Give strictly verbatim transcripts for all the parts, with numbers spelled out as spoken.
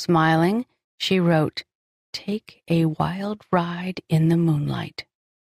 Smiling, she wrote, "Take a wild ride in the moonlight."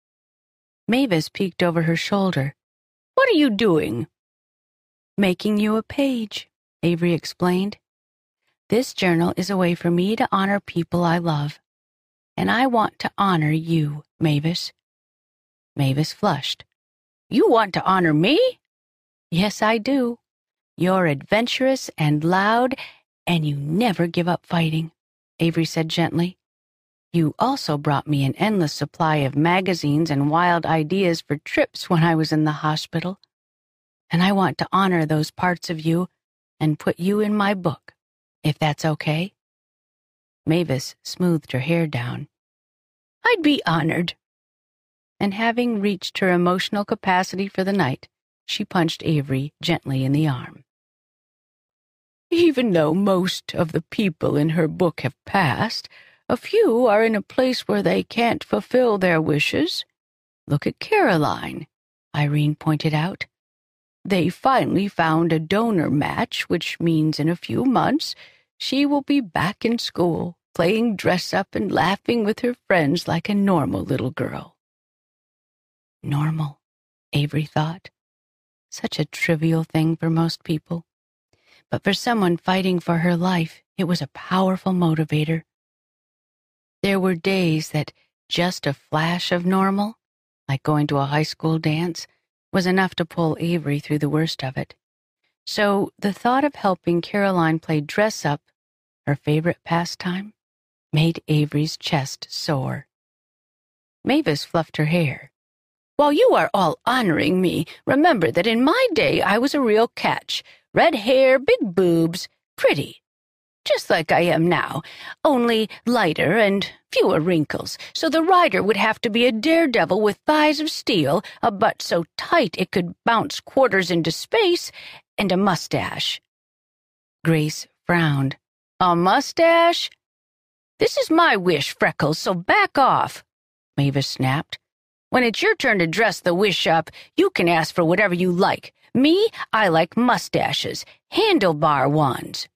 Mavis peeked over her shoulder. "What are you doing?" "Making you a page," Avery explained. "This journal is a way for me to honor people I love. And I want to honor you, Mavis." Mavis flushed. "You want to honor me?" "Yes, I do. You're adventurous and loud, and you never give up fighting," Avery said gently. "You also brought me an endless supply of magazines and wild ideas for trips when I was in the hospital. And I want to honor those parts of you and put you in my book, if that's okay." Mavis smoothed her hair down. "I'd be honored." And having reached her emotional capacity for the night, she punched Avery gently in the arm. "Even though most of the people in her book have passed, a few are in a place where they can't fulfill their wishes. Look at Caroline," Irene pointed out. "They finally found a donor match, which means in a few months she will be back in school, playing dress-up and laughing with her friends like a normal little girl." Normal, Avery thought. Such a trivial thing for most people. But for someone fighting for her life, it was a powerful motivator. There were days that just a flash of normal, like going to a high school dance, was enough to pull Avery through the worst of it. So the thought of helping Caroline play dress-up, her favorite pastime, made Avery's chest sore. Mavis fluffed her hair. "While you are all honoring me, remember that in my day I was a real catch. Red hair, big boobs, pretty. Just like I am now, only lighter and fewer wrinkles, so the rider would have to be a daredevil with thighs of steel, a butt so tight it could bounce quarters into space, and a mustache." Grace frowned. "A mustache?" "This is my wish, Freckles, so back off," Mavis snapped. "When it's your turn to dress the wish up, you can ask for whatever you like. Me, I like mustaches, handlebar ones."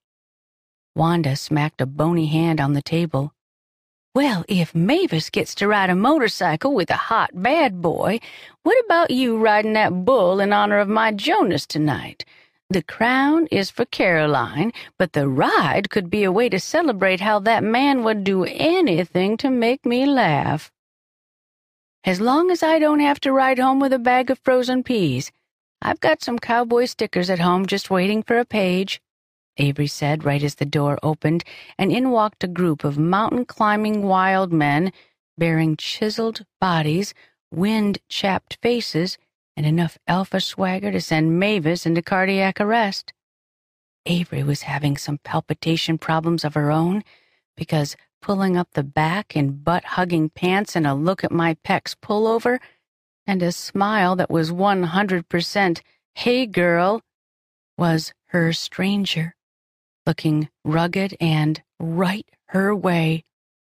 Wanda smacked a bony hand on the table. "Well, if Mavis gets to ride a motorcycle with a hot bad boy, what about you riding that bull in honor of my Jonas tonight? The crown is for Caroline, but the ride could be a way to celebrate how that man would do anything to make me laugh." "As long as I don't have to ride home with a bag of frozen peas. I've got some cowboy stickers at home just waiting for a page," Avery said right as the door opened, and in walked a group of mountain-climbing wild men bearing chiseled bodies, wind-chapped faces, and enough alpha swagger to send Mavis into cardiac arrest. Avery was having some palpitation problems of her own because pulling up the back in butt-hugging pants and a look-at-my-pecs pullover and a smile that was one hundred percent, "Hey, girl," was her stranger, looking rugged and right her way.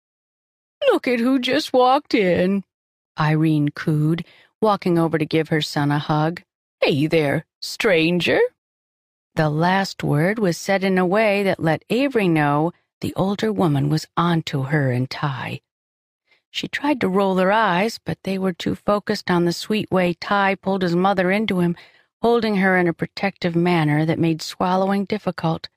"Look at who just walked in," Irene cooed, walking over to give her son a hug. "Hey there, stranger." The last word was said in a way that let Avery know the older woman was onto her and Ty. She tried to roll her eyes, but they were too focused on the sweet way Ty pulled his mother into him, holding her in a protective manner that made swallowing difficult.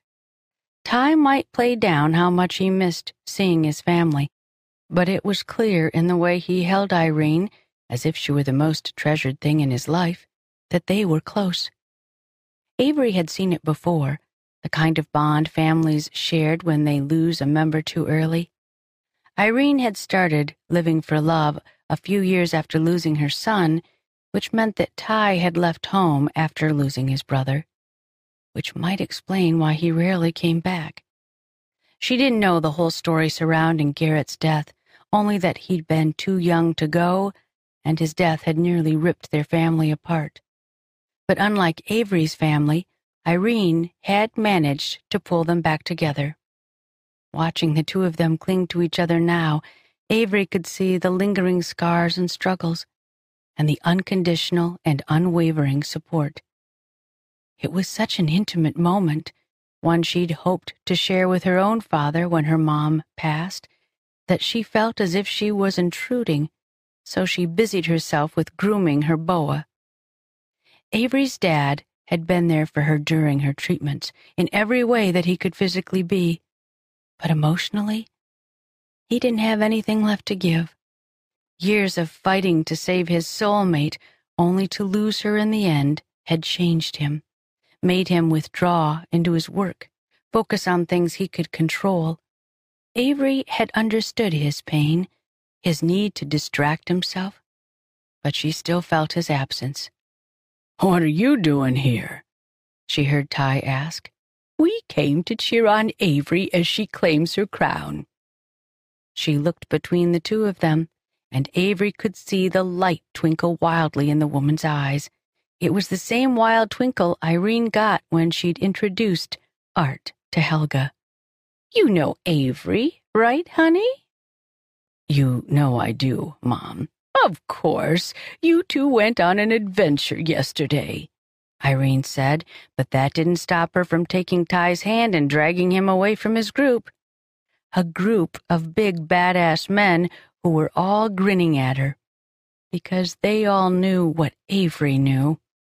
Ty might play down how much he missed seeing his family, but it was clear in the way he held Irene, as if she were the most treasured thing in his life, that they were close. Avery had seen it before, the kind of bond families shared when they lose a member too early. Irene had started living for love a few years after losing her son, which meant that Ty had left home after losing his brother, which might explain why he rarely came back. She didn't know the whole story surrounding Garrett's death, only that he'd been too young to go, and his death had nearly ripped their family apart. But unlike Avery's family, Irene had managed to pull them back together. Watching the two of them cling to each other now, Avery could see the lingering scars and struggles, and the unconditional and unwavering support. It was such an intimate moment, one she'd hoped to share with her own father when her mom passed, that she felt as if she was intruding, so she busied herself with grooming her boa. Avery's dad had been there for her during her treatments, in every way that he could physically be, but emotionally, he didn't have anything left to give. Years of fighting to save his soulmate, only to lose her in the end, had changed him, made him withdraw into his work, focus on things he could control. Avery had understood his pain, his need to distract himself, but she still felt his absence. "What are you doing here?" she heard Ty ask. "We came to cheer on Avery as she claims her crown." She looked between the two of them, and Avery could see the light twinkle wildly in the woman's eyes. It was the same wild twinkle Irene got when she'd introduced Art to Helga. "You know Avery, right, honey?" "You know I do, Mom." "Of course. You two went on an adventure yesterday," Irene said, but that didn't stop her from taking Ty's hand and dragging him away from his group. A group of big badass men who were all grinning at her, because they all knew what Avery knew.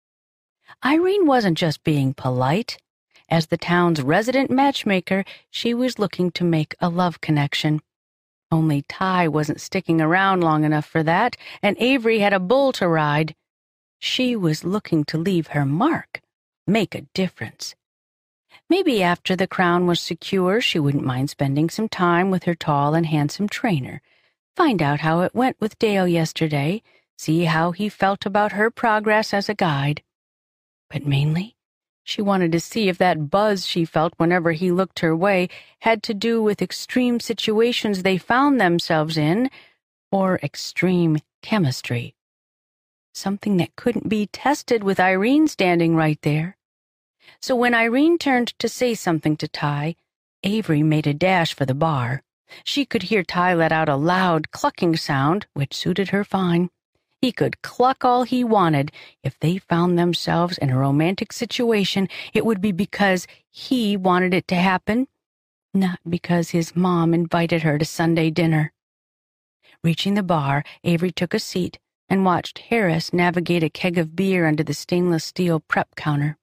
Irene wasn't just being polite. As the town's resident matchmaker, she was looking to make a love connection. Only Ty wasn't sticking around long enough for that, and Avery had a bull to ride. She was looking to leave her mark, make a difference. Maybe after the crown was secure, she wouldn't mind spending some time with her tall and handsome trainer, find out how it went with Dale yesterday, see how he felt about her progress as a guide. But mainly, she wanted to see if that buzz she felt whenever he looked her way had to do with extreme situations they found themselves in, or extreme chemistry. Something that couldn't be tested with Irene standing right there. So when Irene turned to say something to Ty, Avery made a dash for the bar. She could hear Ty let out a loud, clucking sound, which suited her fine. He could cluck all he wanted. If they found themselves in a romantic situation, it would be because he wanted it to happen, not because his mom invited her to Sunday dinner. Reaching the bar, Avery took a seat and watched Harris navigate a keg of beer under the stainless steel prep counter.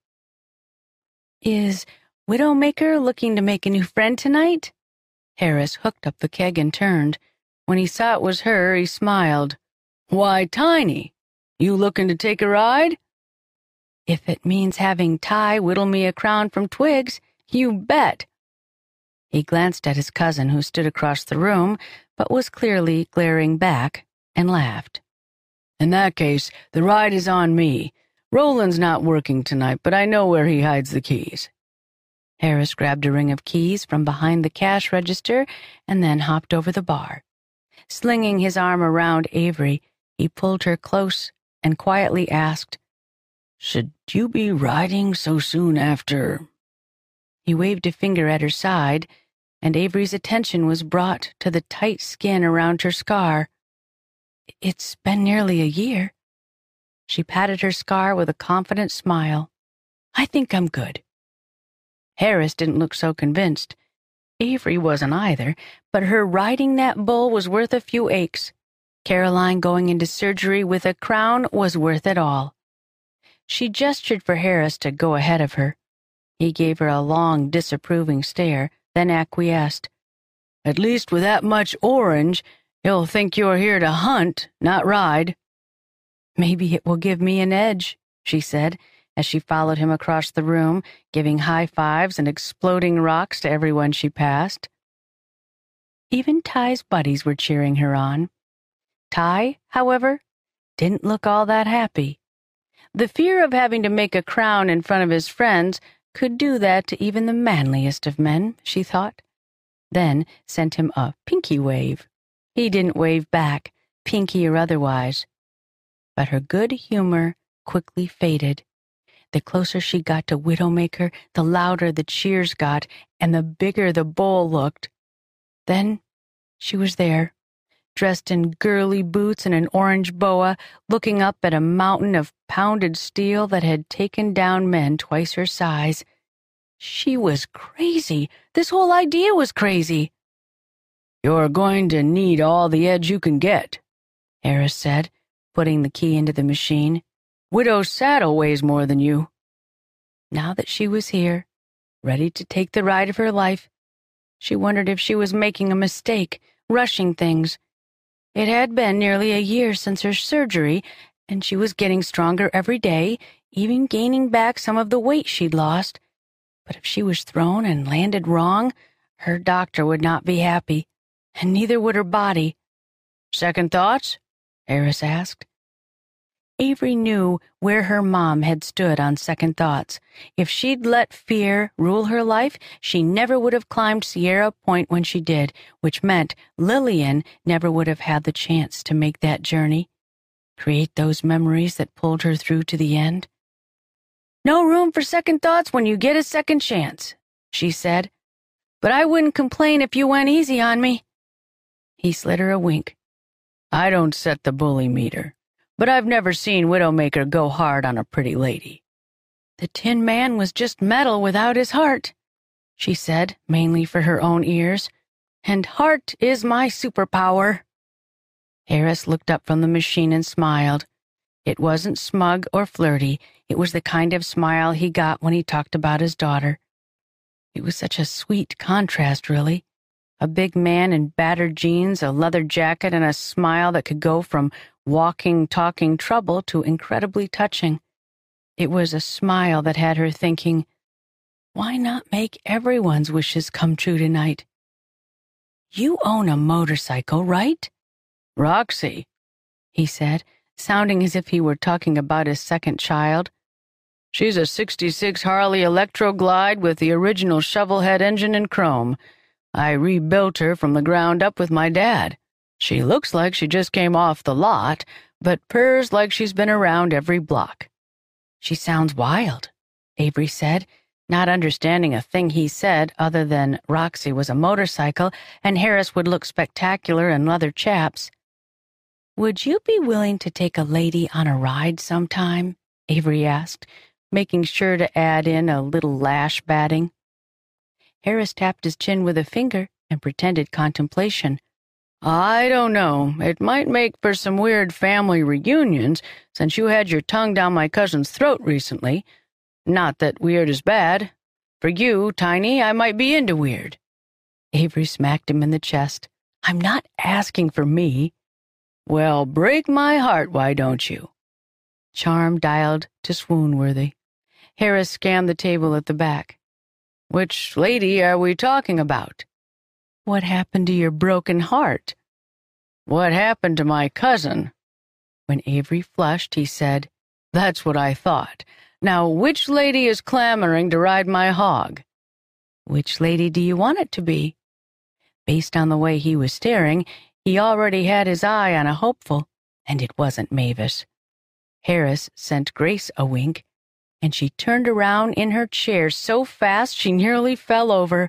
"Is Widowmaker looking to make a new friend tonight?" Harris hooked up the keg and turned. When he saw it was her, he smiled. "Why, Tiny, you looking to take a ride?" "If it means having Ty whittle me a crown from twigs, you bet." He glanced at his cousin, who stood across the room, but was clearly glaring back, and laughed. "In that case, the ride is on me. Roland's not working tonight, but I know where he hides the keys." Harris grabbed a ring of keys from behind the cash register and then hopped over the bar. Slinging his arm around Avery, he pulled her close and quietly asked, "Should you be riding so soon after?" He waved a finger at her side, and Avery's attention was brought to the tight skin around her scar. "It's been nearly a year." She patted her scar with a confident smile. "I think I'm good." Harris didn't look so convinced. Avery wasn't either, but her riding that bull was worth a few aches. Caroline going into surgery with a crown was worth it all. She gestured for Harris to go ahead of her. He gave her a long, disapproving stare, then acquiesced. "At least with that much orange, he'll think you're here to hunt, not ride." "Maybe it will give me an edge," she said, as she followed him across the room, giving high fives and exploding rocks to everyone she passed. Even Ty's buddies were cheering her on. Ty, however, didn't look all that happy. The fear of having to make a crown in front of his friends could do that to even the manliest of men, she thought. Then sent him a pinky wave. He didn't wave back, pinky or otherwise. But her good humor quickly faded. The closer she got to Widowmaker, the louder the cheers got, and the bigger the bowl looked. Then she was there, dressed in girly boots and an orange boa, looking up at a mountain of pounded steel that had taken down men twice her size. She was crazy. This whole idea was crazy. "You're going to need all the edge you can get," Harris said, putting the key into the machine. "Widow's saddle weighs more than you." Now that she was here, ready to take the ride of her life, she wondered if she was making a mistake, rushing things. It had been nearly a year since her surgery, and she was getting stronger every day, even gaining back some of the weight she'd lost. But if she was thrown and landed wrong, her doctor would not be happy, and neither would her body. "Second thoughts?" Harris asked. Avery knew where her mom had stood on second thoughts. If she'd let fear rule her life, she never would have climbed Sierra Point when she did, which meant Lillian never would have had the chance to make that journey, create those memories that pulled her through to the end. "No room for second thoughts when you get a second chance," she said. "But I wouldn't complain if you went easy on me." He slid her a wink. "I don't set the bully meter, but I've never seen Widowmaker go hard on a pretty lady." "The Tin Man was just metal without his heart," she said, mainly for her own ears. "And heart is my superpower." Harris looked up from the machine and smiled. It wasn't smug or flirty. It was the kind of smile he got when he talked about his daughter. It was such a sweet contrast, really. A big man in battered jeans, a leather jacket, and a smile that could go from walking, talking trouble to incredibly touching. It was a smile that had her thinking, why not make everyone's wishes come true tonight? "You own a motorcycle, right?" "Roxy," he said, sounding as if he were talking about his second child. "She's a sixty-six Harley Electro Glide with the original shovelhead engine and chrome. I rebuilt her from the ground up with my dad. She looks like she just came off the lot, but purrs like she's been around every block." "She sounds wild," Avery said, not understanding a thing he said other than Roxy was a motorcycle and Harris would look spectacular in leather chaps. "Would you be willing to take a lady on a ride sometime?" Avery asked, making sure to add in a little lash batting. Harris tapped his chin with a finger and pretended contemplation. "I don't know. It might make for some weird family reunions, since you had your tongue down my cousin's throat recently. Not that weird is bad. For you, Tiny, I might be into weird." Avery smacked him in the chest. "I'm not asking for me." "Well, break my heart, why don't you?" Charm dialed to swoon-worthy. Harris scanned the table at the back. "Which lady are we talking about?" "What happened to your broken heart?" "What happened to my cousin?" When Avery flushed, he said, "That's what I thought. Now, which lady is clamoring to ride my hog?" "Which lady do you want it to be?" Based on the way he was staring, he already had his eye on a hopeful, and it wasn't Mavis. Harris sent Grace a wink, and she turned around in her chair so fast she nearly fell over.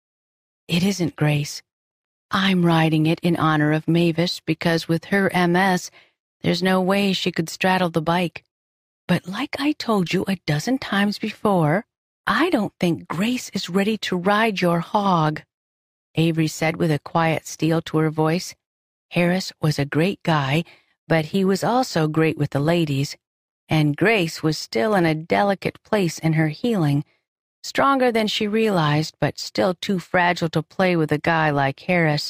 "It isn't Grace. I'm riding it in honor of Mavis because with her M S, there's no way she could straddle the bike. But like I told you a dozen times before, I don't think Grace is ready to ride your hog," Avery said with a quiet steel to her voice. Harris was a great guy, but he was also great with the ladies, and Grace was still in a delicate place in her healing, stronger than she realized, but still too fragile to play with a guy like Harris.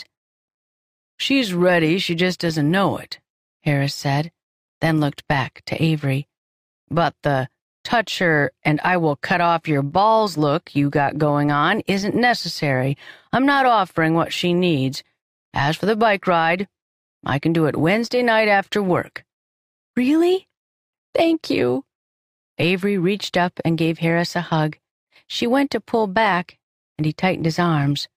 "She's ready, she just doesn't know it," Harris said, then looked back to Avery. "But the touch her and I will cut off your balls look you got going on isn't necessary. I'm not offering what she needs. As for the bike ride, I can do it Wednesday night after work." "Really? Thank you." Avery reached up and gave Harris a hug. She went to pull back, and he tightened his arms.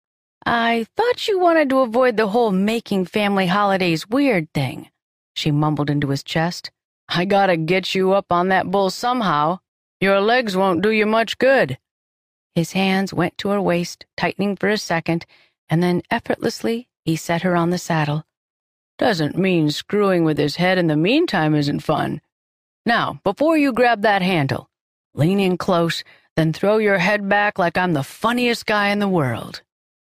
"I thought you wanted to avoid the whole making family holidays weird thing," she mumbled into his chest. "I gotta get you up on that bull somehow. Your legs won't do you much good." His hands went to her waist, tightening for a second, and then effortlessly he set her on the saddle. "Doesn't mean screwing with his head in the meantime isn't fun. Now, before you grab that handle, lean in close, then throw your head back like I'm the funniest guy in the world."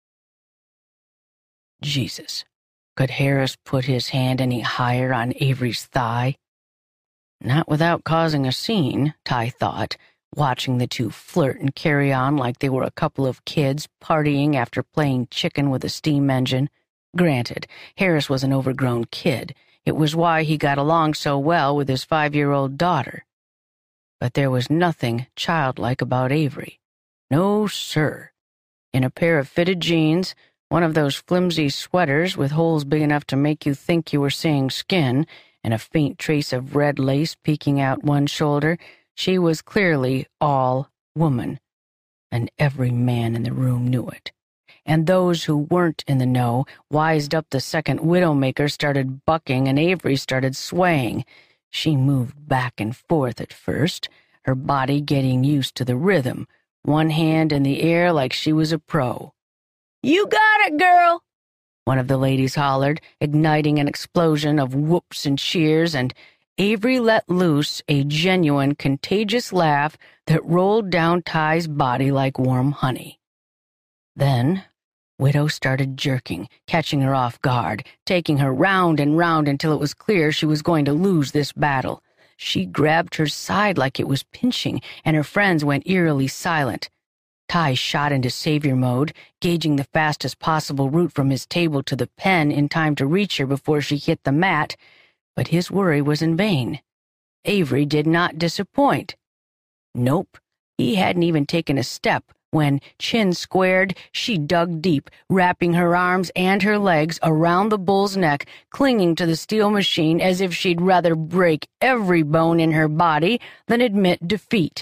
Jesus, could Harris put his hand any higher on Avery's thigh? Not without causing a scene, Ty thought, watching the two flirt and carry on like they were a couple of kids partying after playing chicken with a steam engine. Granted, Harris was an overgrown kid. It was why he got along so well with his five-year-old daughter. But there was nothing childlike about Avery. No, sir. In a pair of fitted jeans, one of those flimsy sweaters with holes big enough to make you think you were seeing skin, and a faint trace of red lace peeking out one shoulder, she was clearly all woman. And every man in the room knew it. And those who weren't in the know wised up the second Widowmaker started bucking and Avery started swaying. She moved back and forth at first, her body getting used to the rhythm, one hand in the air like she was a pro. "You got it, girl!" one of the ladies hollered, igniting an explosion of whoops and cheers, and Avery let loose a genuine, contagious laugh that rolled down Ty's body like warm honey. Then Widow started jerking, catching her off guard, taking her round and round until it was clear she was going to lose this battle. She grabbed her side like it was pinching, and her friends went eerily silent. Ty shot into savior mode, gauging the fastest possible route from his table to the pen in time to reach her before she hit the mat, but his worry was in vain. Avery did not disappoint. Nope, he hadn't even taken a step when, chin squared, she dug deep, wrapping her arms and her legs around the bull's neck, clinging to the steel machine as if she'd rather break every bone in her body than admit defeat.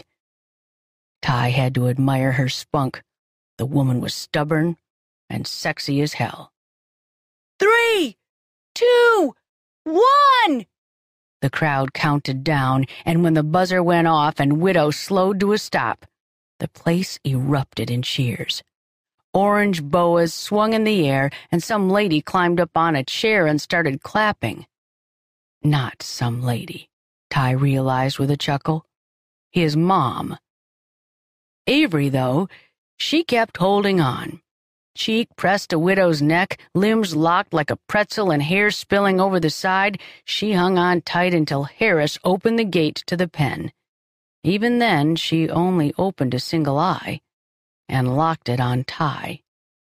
Ty had to admire her spunk. The woman was stubborn and sexy as hell. "Three, two, one!" The crowd counted down, and when the buzzer went off and Widow slowed to a stop, the place erupted in cheers. Orange boas swung in the air, and some lady climbed up on a chair and started clapping. Not some lady, Ty realized with a chuckle. His mom. Avery, though, she kept holding on. Cheek pressed to Widow's neck, limbs locked like a pretzel and hair spilling over the side, she hung on tight until Harris opened the gate to the pen. Even then, she only opened a single eye and locked it on Ty.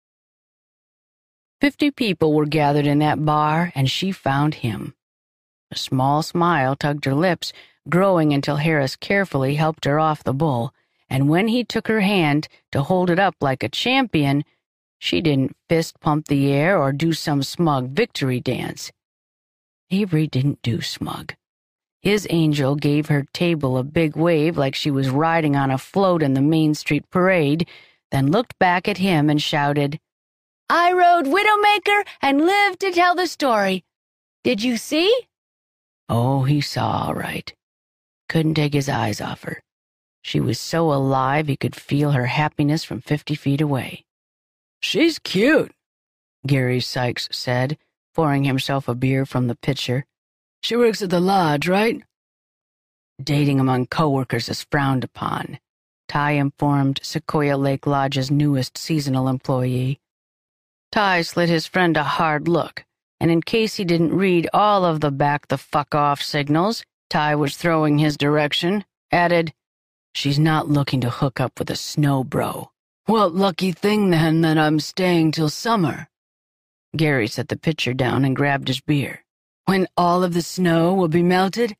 Fifty people were gathered in that bar, and she found him. A small smile tugged her lips, growing until Harris carefully helped her off the bull, and when he took her hand to hold it up like a champion, she didn't fist pump the air or do some smug victory dance. Avery didn't do smug. His angel gave her table a big wave like she was riding on a float in the Main Street Parade, then looked back at him and shouted, "I rode Widowmaker and lived to tell the story. Did you see?" Oh, he saw all right. Couldn't take his eyes off her. She was so alive he could feel her happiness from fifty feet away. "She's cute," Gary Sykes said, pouring himself a beer from the pitcher. "She works at the lodge, right?" Dating among coworkers is frowned upon, Ty informed Sequoia Lake Lodge's newest seasonal employee. Ty slid his friend a hard look, and in case he didn't read all of the back-the-fuck-off signals Ty was throwing his direction, added, "She's not looking to hook up with a snow bro." "Well, lucky thing, then, that I'm staying till summer." Gary set the pitcher down and grabbed his beer. "When all of the snow will be melted?"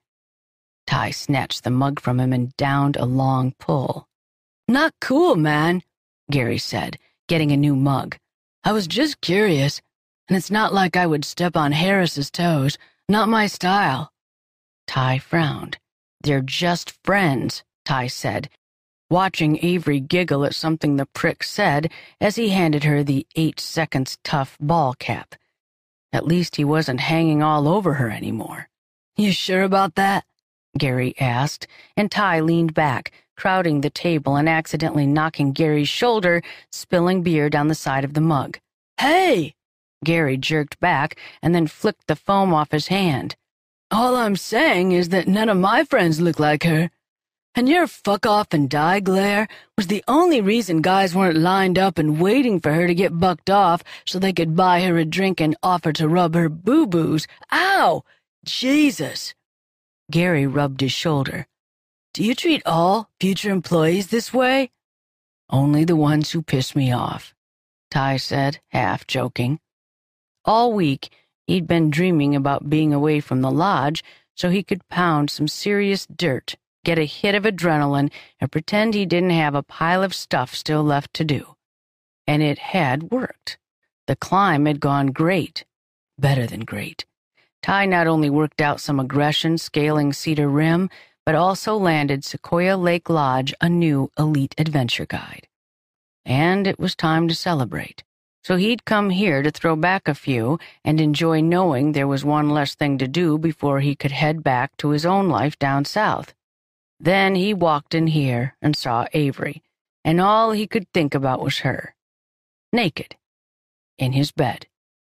Ty snatched the mug from him and downed a long pull. "Not cool, man," Gary said, getting a new mug. "I was just curious, and it's not like I would step on Harris's toes. Not my style." Ty frowned. "They're just friends," Ty said, watching Avery giggle at something the prick said as he handed her the eight seconds tough ball cap. At least he wasn't hanging all over her anymore. "You sure about that?" Gary asked, and Ty leaned back, crowding the table and accidentally knocking Gary's shoulder, spilling beer down the side of the mug. "Hey!" Gary jerked back and then flicked the foam off his hand. "All I'm saying is that none of my friends look like her. And your fuck off and die glare was the only reason guys weren't lined up and waiting for her to get bucked off so they could buy her a drink and offer to rub her boo-boos. Ow! Jesus! Gary rubbed his shoulder. Do you treat all future employees this way? Only the ones who piss me off, Ty said, half joking. All week, he'd been dreaming about being away from the lodge so he could pound some serious dirt, get a hit of adrenaline, and pretend he didn't have a pile of stuff still left to do. And it had worked. The climb had gone great. Better than great. Ty not only worked out some aggression scaling Cedar Rim, but also landed Sequoia Lake Lodge a new elite adventure guide. And it was time to celebrate. So he'd come here to throw back a few and enjoy knowing there was one less thing to do before he could head back to his own life down south. Then he walked in here and saw Avery, and all he could think about was her. Naked. In his bed.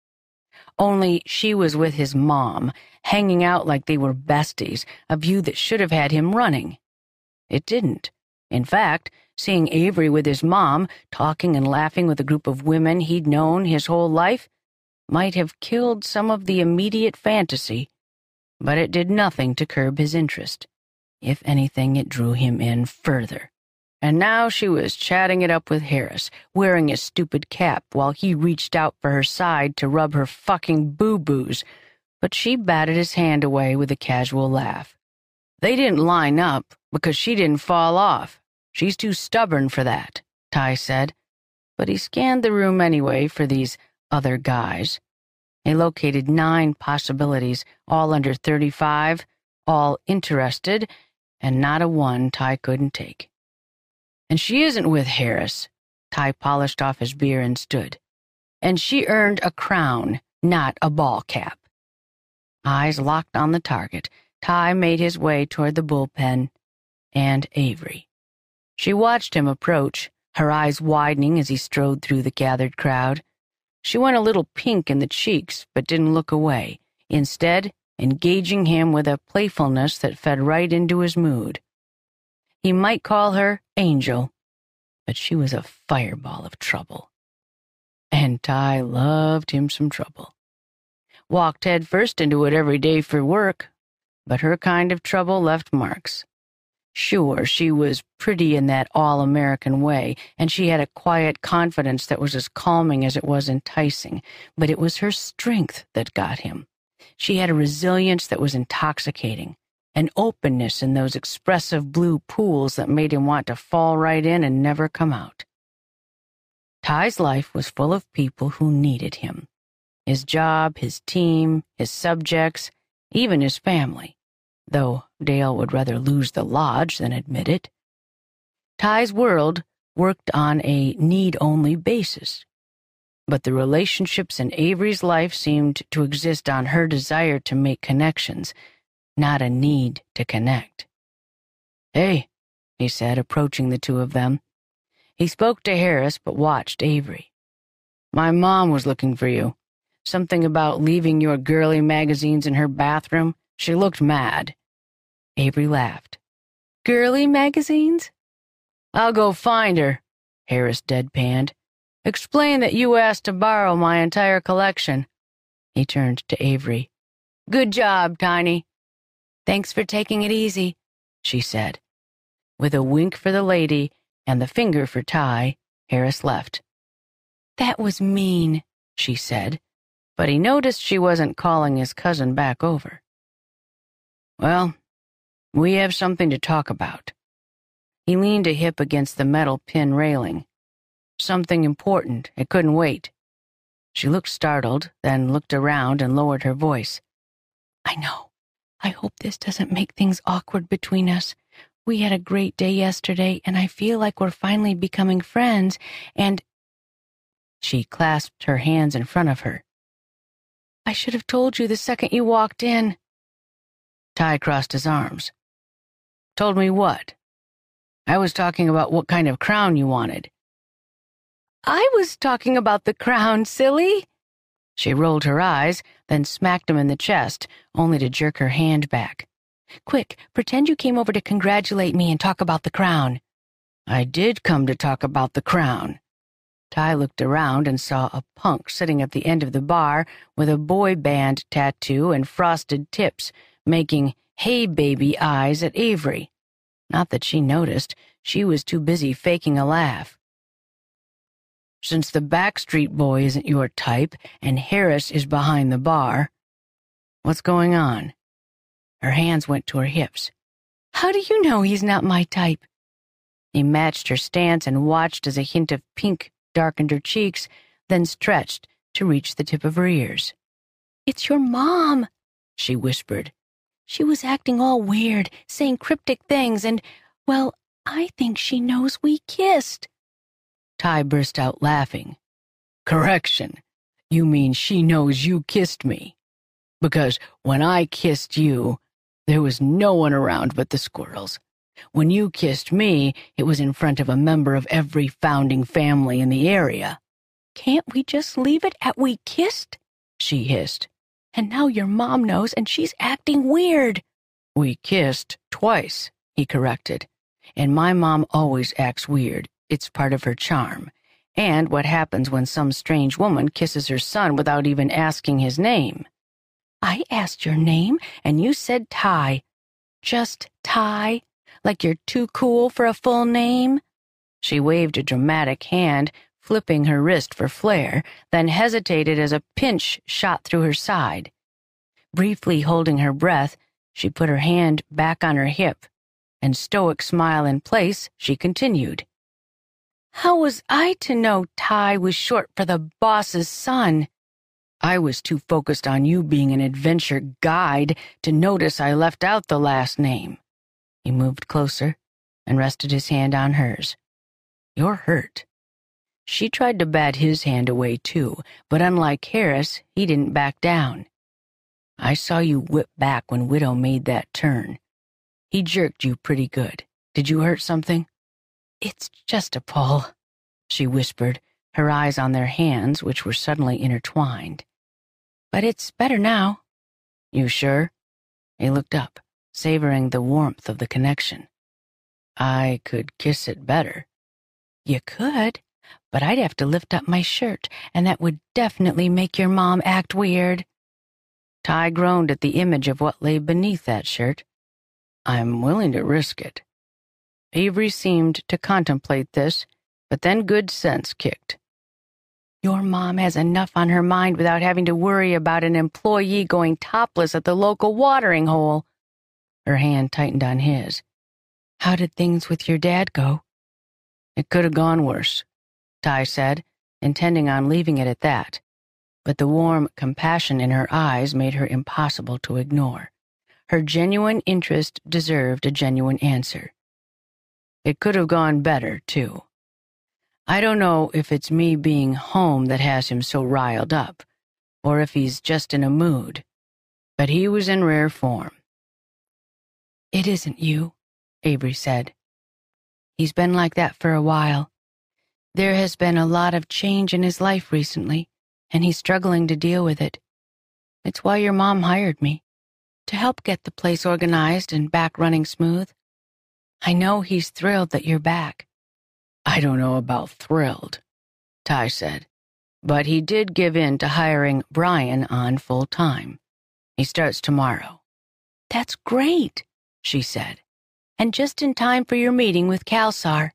Only she was with his mom, hanging out like they were besties, a view that should have had him running. It didn't. In fact, seeing Avery with his mom, talking and laughing with a group of women he'd known his whole life, might have killed some of the immediate fantasy, but it did nothing to curb his interest. If anything, it drew him in further. And now she was chatting it up with Harris, wearing a stupid cap while he reached out for her side to rub her fucking boo-boos, but she batted his hand away with a casual laugh. They didn't line up because she didn't fall off. She's too stubborn for that, Ty said, but he scanned the room anyway for these other guys. He located nine possibilities, all under thirty-five, all interested, and not a one Ty couldn't take. And she isn't with Harris. Ty polished off his beer and stood. And she earned a crown, not a ball cap. Eyes locked on the target, Ty made his way toward the bullpen and Avery. She watched him approach, her eyes widening as he strode through the gathered crowd. She went a little pink in the cheeks, but didn't look away, instead engaging him with a playfulness that fed right into his mood. He might call her Angel, but she was a fireball of trouble. And Ty loved him some trouble. Walked headfirst into it every day for work, but her kind of trouble left marks. Sure, she was pretty in that all-American way, and she had a quiet confidence that was as calming as it was enticing, but it was her strength that got him. She had a resilience that was intoxicating, an openness in those expressive blue pools that made him want to fall right in and never come out. Ty's life was full of people who needed him. His job, his team, his subjects, even his family. Though Dale would rather lose the lodge than admit it. Ty's world worked on a need-only basis, but the relationships in Avery's life seemed to exist on her desire to make connections, not a need to connect. "Hey," he said, approaching the two of them. He spoke to Harris but watched Avery. "My mom was looking for you. Something about leaving your girly magazines in her bathroom. She looked mad." Avery laughed. "Girly magazines?" "I'll go find her," Harris deadpanned. "Explain that you asked to borrow my entire collection." He turned to Avery. "Good job, Tiny." "Thanks for taking it easy," she said. With a wink for the lady and the finger for Ty, Harris left. "That was mean," she said, but he noticed she wasn't calling his cousin back over. "Well, we have something to talk about." He leaned a hip against the metal pin railing. "Something important. It couldn't wait." She looked startled, then looked around and lowered her voice. "I know. I hope this doesn't make things awkward between us. We had a great day yesterday, and I feel like we're finally becoming friends, and—" She clasped her hands in front of her. "I should have told you the second you walked in." Ty crossed his arms. "Told me what?" "I was talking about what kind of crown you wanted." "I was talking about the crown, silly." She rolled her eyes, then smacked him in the chest, only to jerk her hand back. Quick, pretend you came over to congratulate me and talk about the crown." "I did come to talk about the crown." Ty looked around and saw a punk sitting at the end of the bar with a boy band tattoo and frosted tips, making "hey baby" eyes at Avery. Not that she noticed. She was too busy faking a laugh. "Since the Backstreet Boy isn't your type and Harris is behind the bar, what's going on?" Her hands went to her hips. "How do you know he's not my type?" He matched her stance and watched as a hint of pink darkened her cheeks, then stretched to reach the tip of her ears. "It's your mom," she whispered. "She was acting all weird, saying cryptic things, and, well, I think she knows we kissed." Ty burst out laughing. "Correction. You mean she knows you kissed me? Because when I kissed you, there was no one around but the squirrels. When you kissed me, it was in front of a member of every founding family in the area." "Can't we just leave it at we kissed?" she hissed. "And now your mom knows and she's acting weird." "We kissed twice," he corrected. "And my mom always acts weird. It's part of her charm. And what happens when some strange woman kisses her son without even asking his name?" "I asked your name and you said Ty. Just Ty? Like you're too cool for a full name?" She waved a dramatic hand, flipping her wrist for flair, then hesitated as a pinch shot through her side. Briefly holding her breath, she put her hand back on her hip, and stoic smile in place, she continued. "How was I to know Ty was short for the boss's son? I was too focused on you being an adventure guide to notice I left out the last name." He moved closer and rested his hand on hers. "You're hurt." She tried to bat his hand away too, but unlike Harris, he didn't back down. "I saw you whip back when Widow made that turn. He jerked you pretty good. Did you hurt something?" "It's just a pull," she whispered, her eyes on their hands, which were suddenly intertwined. "But it's better now." "You sure?" He looked up, savoring the warmth of the connection. "I could kiss it better." "You could, but I'd have to lift up my shirt, and that would definitely make your mom act weird." Ty groaned at the image of what lay beneath that shirt. "I'm willing to risk it." Avery seemed to contemplate this, but then good sense kicked. "Your mom has enough on her mind without having to worry about an employee going topless at the local watering hole." Her hand tightened on his. "How did things with your dad go?" "It could have gone worse," Ty said, intending on leaving it at that. But the warm compassion in her eyes made her impossible to ignore. Her genuine interest deserved a genuine answer. "It could have gone better, too. I don't know if it's me being home that has him so riled up, or if he's just in a mood, but he was in rare form." "It isn't you," Avery said. "He's been like that for a while. There has been a lot of change in his life recently, and he's struggling to deal with it. It's why your mom hired me, to help get the place organized and back running smooth. I know he's thrilled that you're back." "I don't know about thrilled," Ty said, but he did give in to hiring Brian on full time. He starts tomorrow. "That's great," she said, "and just in time for your meeting with Kalsar."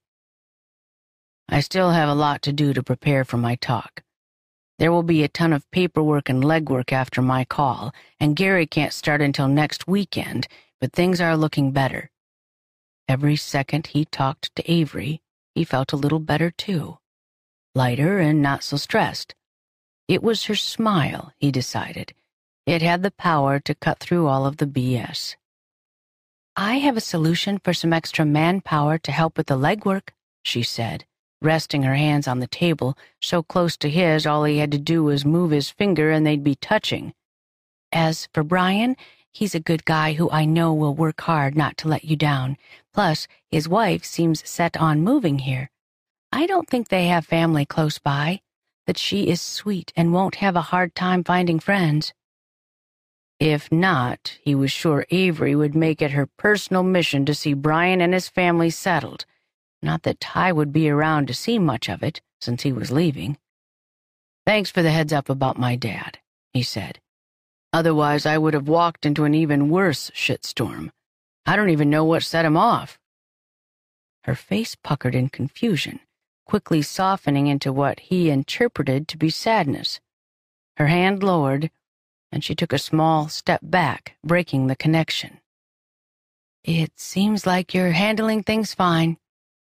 "I still have a lot to do to prepare for my talk. There will be a ton of paperwork and legwork after my call, and Gary can't start until next weekend, but things are looking better." Every second he talked to Avery, he felt a little better too. Lighter and not so stressed. It was her smile, he decided. It had the power to cut through all of the B S. "I have a solution for some extra manpower to help with the legwork," she said, resting her hands on the table so close to his all he had to do was move his finger and they'd be touching. "As for Brian, he's a good guy who I know will work hard not to let you down. Plus, his wife seems set on moving here. I don't think they have family close by, but she is sweet and won't have a hard time finding friends." If not, he was sure Avery would make it her personal mission to see Brian and his family settled. Not that Ty would be around to see much of it, since he was leaving. "Thanks for the heads up about my dad," he said. "Otherwise, I would have walked into an even worse shitstorm. I don't even know what set him off." Her face puckered in confusion, quickly softening into what he interpreted to be sadness. Her hand lowered, and she took a small step back, breaking the connection. "It seems like you're handling things fine."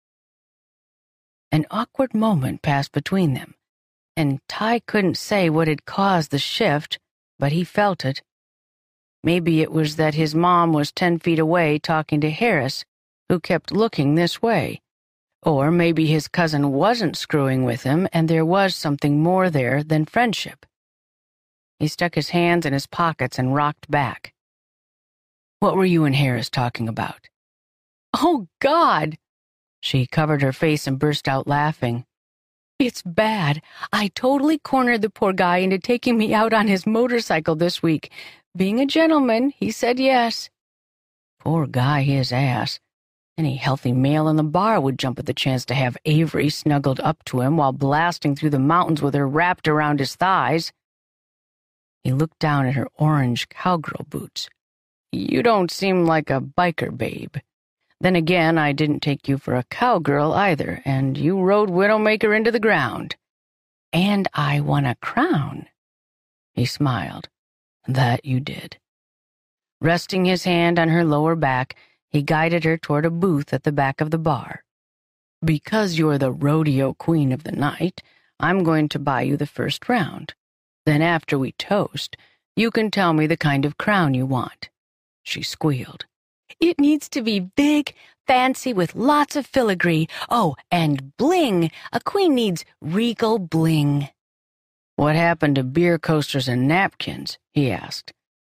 An awkward moment passed between them, and Ty couldn't say what had caused the shift, but he felt it. Maybe it was that his mom was ten feet away talking to Harris, who kept looking this way. Or maybe his cousin wasn't screwing with him and there was something more there than friendship. He stuck his hands in his pockets and rocked back. "What were you and Harris talking about?" "Oh, God!" She covered her face and burst out laughing. "It's bad. I totally cornered the poor guy into taking me out on his motorcycle this week. Being a gentleman, he said yes." Poor guy, his ass. Any healthy male in the bar would jump at the chance to have Avery snuggled up to him while blasting through the mountains with her wrapped around his thighs. He looked down at her orange cowgirl boots. "You don't seem like a biker babe. Then again, I didn't take you for a cowgirl either, and you rode Widowmaker into the ground. And I won a crown." He smiled. "That you did." Resting his hand on her lower back, he guided her toward a booth at the back of the bar. "Because you're the rodeo queen of the night, I'm going to buy you the first round. Then after we toast, you can tell me the kind of crown you want." She squealed. "It needs to be big, fancy, with lots of filigree. Oh, and bling. A queen needs regal bling." "What happened to beer coasters and napkins?" he asked.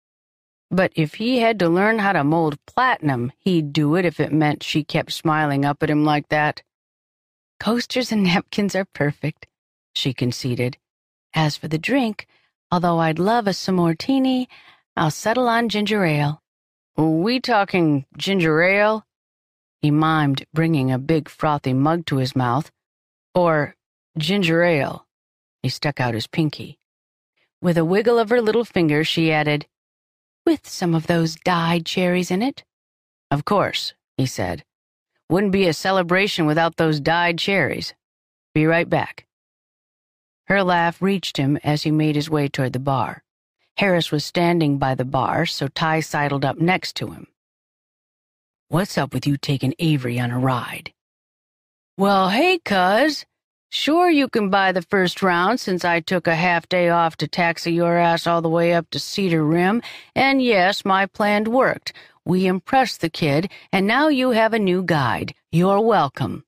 But if he had to learn how to mold platinum, he'd do it if it meant she kept smiling up at him like that. "Coasters and napkins are perfect," she conceded. "As for the drink, although I'd love a samortini, I'll settle on ginger ale." "We talking ginger ale?" He mimed, bringing a big frothy mug to his mouth. "Or ginger ale?" He stuck out his pinky. With a wiggle of her little finger, she added, "With some of those dyed cherries in it." "Of course," he said. "Wouldn't be a celebration without those dyed cherries. Be right back." Her laugh reached him as he made his way toward the bar. Harris was standing by the bar, so Ty sidled up next to him. "What's up with you taking Avery on a ride?" "Well, hey, cuz. Sure you can buy the first round since I took a half day off to taxi your ass all the way up to Cedar Rim, and yes, my plan worked. We impressed the kid, and now you have a new guide. You're welcome."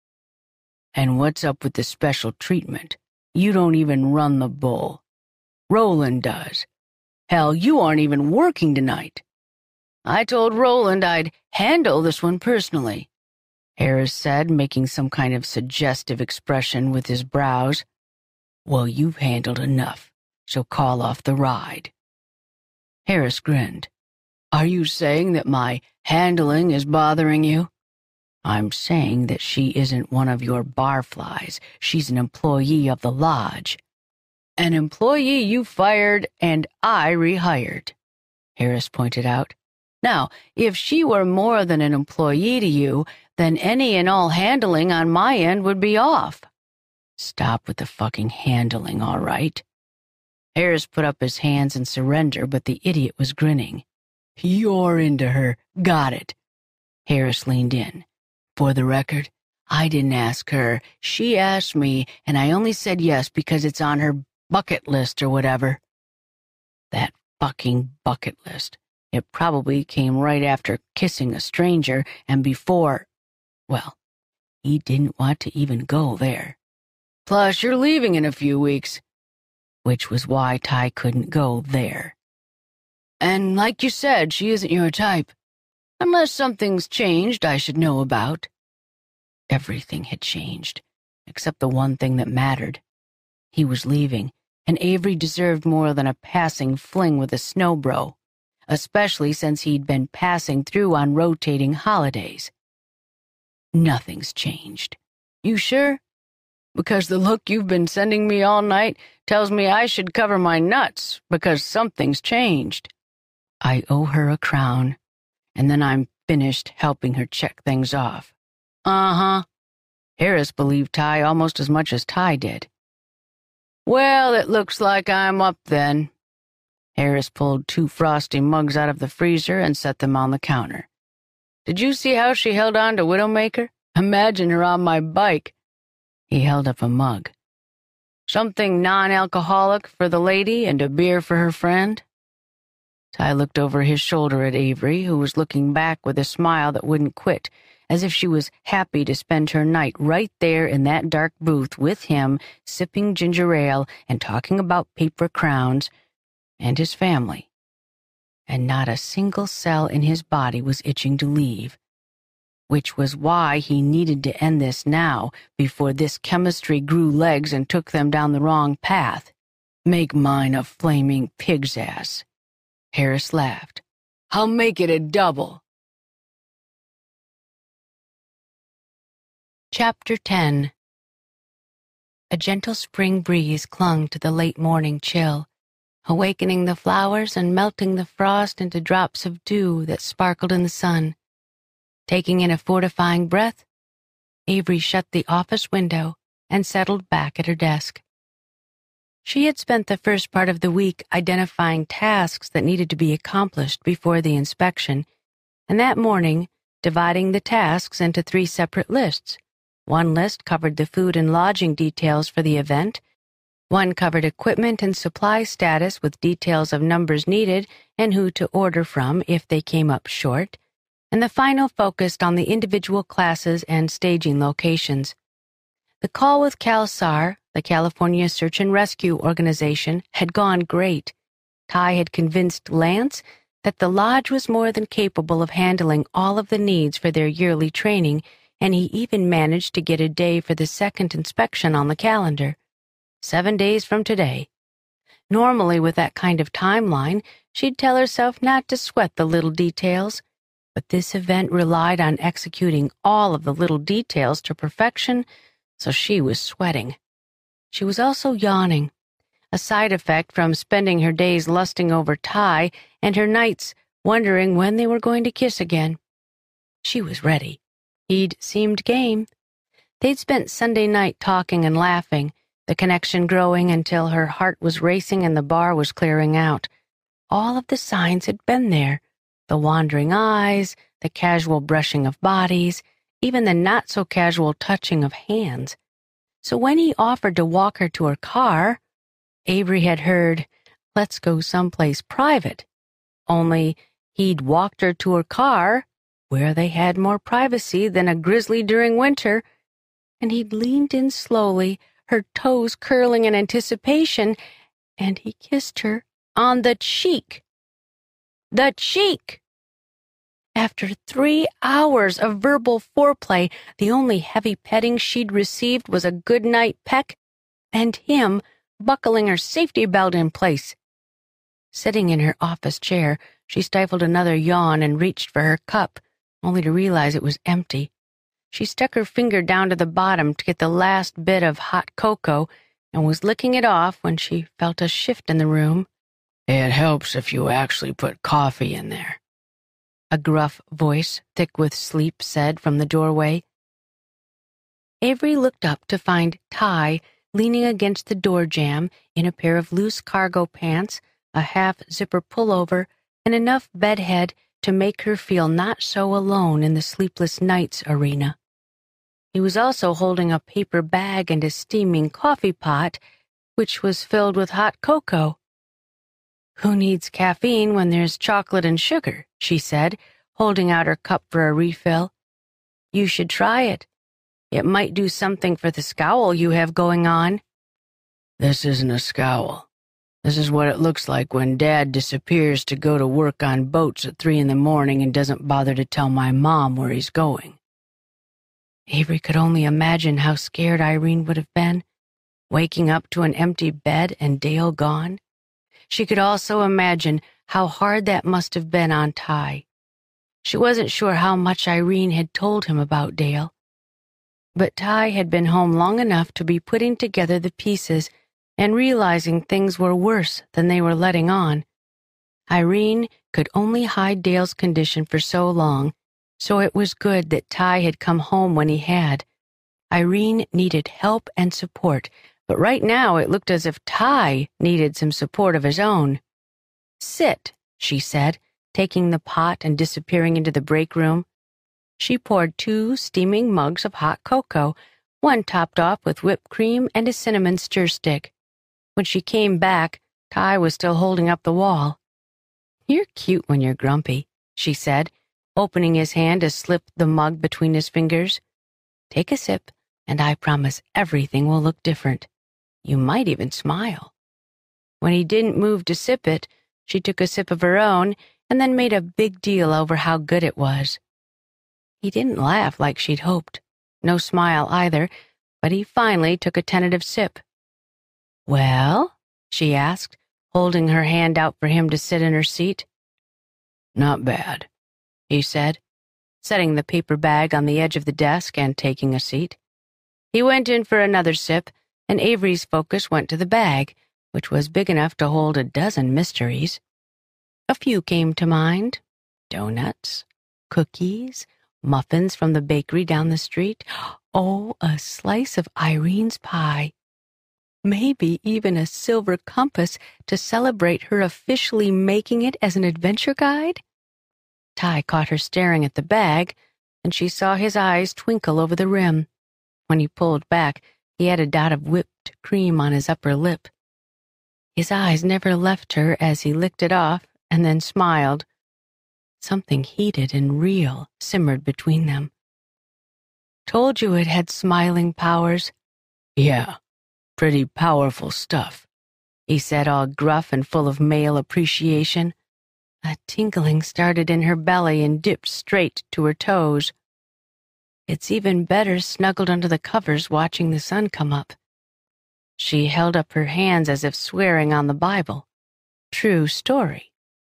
"And what's up with the special treatment? You don't even run the bull. Roland does. Hell, you aren't even working tonight." "I told Roland I'd handle this one personally," Harris said, making some kind of suggestive expression with his brows. "Well, you've handled enough, so call off the ride." Harris grinned. "Are you saying that my handling is bothering you?" "I'm saying that she isn't one of your barflies. She's an employee of the lodge." "An employee you fired and I rehired," Harris pointed out. "Now, if she were more than an employee to you, then any and all handling on my end would be off." "Stop with the fucking handling, all right?" Harris put up his hands in surrender, but the idiot was grinning. "You're into her. Got it." Harris leaned in. "For the record, I didn't ask her. She asked me, and I only said yes because it's on her bucket list or whatever." That fucking bucket list. It probably came right after kissing a stranger and before, well, he didn't want to even go there. "Plus, you're leaving in a few weeks," which was why Ty couldn't go there. "And like you said, she isn't your type. Unless something's changed I should know about." Everything had changed, except the one thing that mattered. He was leaving, and Avery deserved more than a passing fling with a snowbro. especially since he'd been passing through on rotating holidays. Nothing's changed. You sure? Because the look you've been sending me all night tells me I should cover my nuts, because something's changed. I owe her a crown, and then I'm finished helping her check things off. Uh-huh. Harris believed Ty almost as much as Ty did. Well, it looks like I'm up then. Harris pulled two frosty mugs out of the freezer and set them on the counter. Did you see how she held on to Widowmaker? Imagine her on my bike. He held up a mug. Something non-alcoholic for the lady and a beer for her friend? Ty looked over his shoulder at Avery, who was looking back with a smile that wouldn't quit, as if she was happy to spend her night right there in that dark booth with him, sipping ginger ale and talking about paper crowns and his family. And not a single cell in his body was itching to leave, which was why he needed to end this now, before this chemistry grew legs and took them down the wrong path. Make mine a flaming pig's ass. Harris laughed. I'll make it a double. Chapter ten. A gentle spring breeze clung to the late morning chill, awakening the flowers and melting the frost into drops of dew that sparkled in the sun. Taking in a fortifying breath, Avery shut the office window and settled back at her desk. She had spent the first part of the week identifying tasks that needed to be accomplished before the inspection, and that morning dividing the tasks into three separate lists. One list covered the food and lodging details for the event, one covered equipment and supply status with details of numbers needed and who to order from if they came up short, and the final focused on the individual classes and staging locations. The call with CalSAR, the California Search and Rescue Organization, had gone great. Ty had convinced Lance that the lodge was more than capable of handling all of the needs for their yearly training, and he even managed to get a day for the second inspection on the calendar. Seven days from today. Normally, with that kind of timeline, she'd tell herself not to sweat the little details, but this event relied on executing all of the little details to perfection, so she was sweating. She was also yawning, a side effect from spending her days lusting over Ty and her nights wondering when they were going to kiss again. She was ready. He'd seemed game. They'd spent Sunday night talking and laughing, the connection growing until her heart was racing and the bar was clearing out. All of the signs had been there, the wandering eyes, the casual brushing of bodies, even the not-so-casual touching of hands. So when he offered to walk her to her car, Avery had heard, "Let's go someplace private." Only he'd walked her to her car, where they had more privacy than a grizzly during winter, and he'd leaned in slowly, her toes curling in anticipation, and he kissed her on the cheek. The cheek! After three hours of verbal foreplay, the only heavy petting she'd received was a good-night peck and him buckling her safety belt in place. Sitting in her office chair, she stifled another yawn and reached for her cup, only to realize it was empty. She stuck her finger down to the bottom to get the last bit of hot cocoa and was licking it off when she felt a shift in the room. "It helps if you actually put coffee in there," a gruff voice, thick with sleep, said from the doorway. Avery looked up to find Ty leaning against the door jamb in a pair of loose cargo pants, a half-zipper pullover, and enough bedhead to make her feel not so alone in the sleepless nights arena. He was also holding a paper bag and a steaming coffee pot, which was filled with hot cocoa. "Who needs caffeine when there's chocolate and sugar?" she said, holding out her cup for a refill. "You should try it. It might do something for the scowl you have going on." "This isn't a scowl. This is what it looks like when Dad disappears to go to work on boats at three in the morning and doesn't bother to tell my mom where he's going." Avery could only imagine how scared Irene would have been, waking up to an empty bed and Dale gone. She could also imagine how hard that must have been on Ty. She wasn't sure how much Irene had told him about Dale. But Ty had been home long enough to be putting together the pieces and realizing things were worse than they were letting on. Irene could only hide Dale's condition for so long, so it was good that Ty had come home when he had. Irene needed help and support, but right now it looked as if Ty needed some support of his own. "Sit," she said, taking the pot and disappearing into the break room. She poured two steaming mugs of hot cocoa, one topped off with whipped cream and a cinnamon stir stick. When she came back, Ty was still holding up the wall. "You're cute when you're grumpy," she said, opening his hand to slip the mug between his fingers. "Take a sip, and I promise everything will look different. You might even smile." When he didn't move to sip it, she took a sip of her own and then made a big deal over how good it was. He didn't laugh like she'd hoped, no smile either, but he finally took a tentative sip. "Well?" she asked, holding her hand out for him to sit in her seat. "Not bad," he said, setting the paper bag on the edge of the desk and taking a seat. He went in for another sip, and Avery's focus went to the bag, which was big enough to hold a dozen mysteries. A few came to mind: donuts, cookies, muffins from the bakery down the street. Oh, a slice of Irene's pie. Maybe even a silver compass to celebrate her officially making it as an adventure guide. Ty caught her staring at the bag, and she saw his eyes twinkle over the rim. When he pulled back, he had a dot of whipped cream on his upper lip. His eyes never left her as he licked it off and then smiled. Something heated and real simmered between them. "Told you it had smiling powers." "Yeah, pretty powerful stuff," he said, all gruff and full of male appreciation. A tingling started in her belly and dipped straight to her toes. "It's even better snuggled under the covers watching the sun come up." She held up her hands as if swearing on the Bible. True story.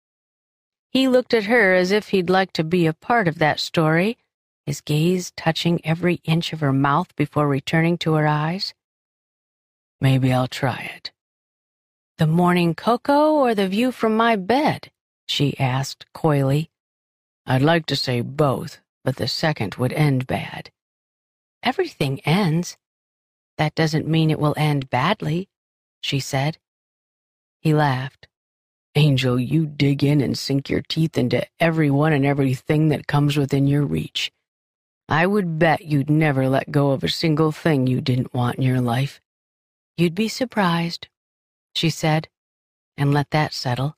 He looked at her as if he'd like to be a part of that story, his gaze touching every inch of her mouth before returning to her eyes. "Maybe I'll try it." "The morning cocoa or the view from my bed?" she asked coyly. "I'd like to say both, but the second would end bad." "Everything ends. That doesn't mean it will end badly," she said. He laughed. "Angel, you dig in and sink your teeth into everyone and everything that comes within your reach. I would bet you'd never let go of a single thing you didn't want in your life." "You'd be surprised," she said, and let that settle.